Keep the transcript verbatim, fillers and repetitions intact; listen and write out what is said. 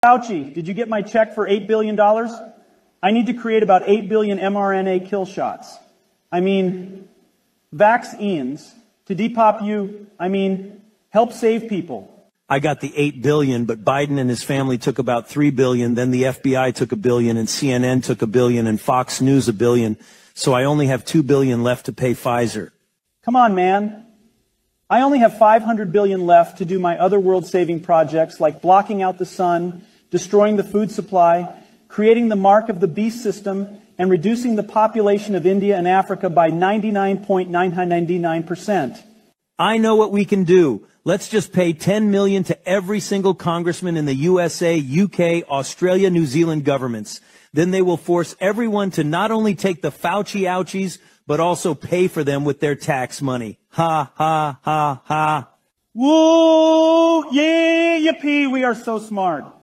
Fauci, did you get my check for eight billion dollars? I need to create about eight billion mRNA kill shots. I mean, vaccines. To depop you, I mean, help save people. I got the eight billion, but Biden and his family took about three billion. Then the F B I took a billion, and C N N took a billion, and Fox News a billion. So I only have two billion left to pay Pfizer. Come on, man. I only have five hundred billion left to do my other world-saving projects like blocking out the sun, destroying the food supply, creating the mark of the beast system, and reducing the population of India and Africa by ninety-nine point nine nine nine percent. I know what we can do. Let's just pay ten million dollars to every single congressman in the U S A, U K, Australia, New Zealand governments. Then they will force everyone to not only take the Fauci ouchies, but also pay for them with their tax money. Ha, ha, ha, ha. Woo! Yeah, yippee, we are so smart.